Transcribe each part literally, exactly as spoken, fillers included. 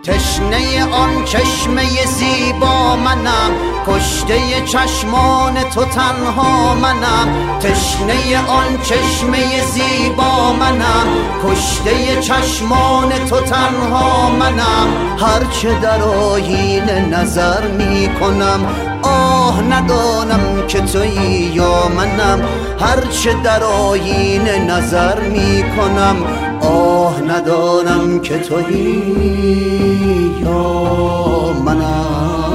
تشنه آن چشمه زیبا منم، کشته چشمان تو تنها منم. تشنه آن چشمه زیبا منم، کشته چشمان تو تنها منم. هرچه در آینه نظر می کنم، آه ندانم که تویی یا منم. هرچه در آینه نظر می کنم، آه ندانم که تویی یا منم.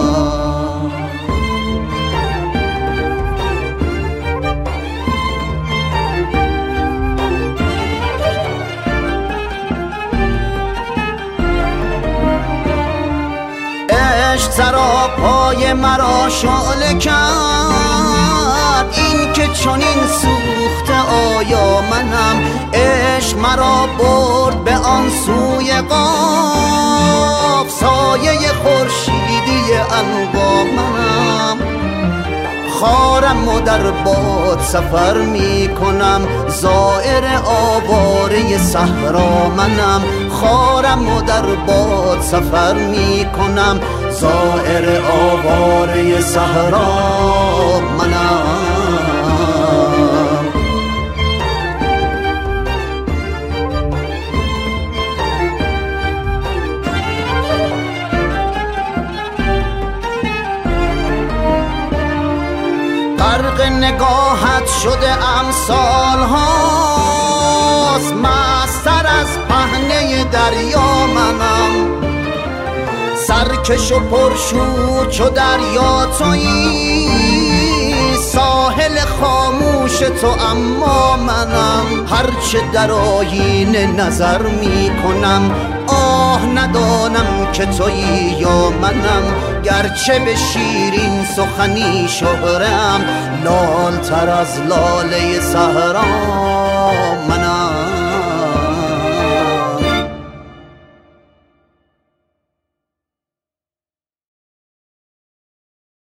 عشق سراپای مرا شعله کرد، این که چنین سوخته آیا منم. عشق مرا برد به آن سوی قاف، سایه خورشیدی عنقا منم. خارم و در باد سفر می کنم، زائر آواره صحرا منم. خارم و در باد سفر می کنم، زائر آواره صحرا منم. غرق نگاهت شده ام سالهاست، مستر از پهنه دریا منم. سرکش و پرشور چو دریا تویی، ساحل خاموش تو اما منم. هرچه در آینه نظر می کنم، آه ندانم که تویی یا منم. گرچه به شیرین سخنی شهرم، لال تر از لاله صحرا منم.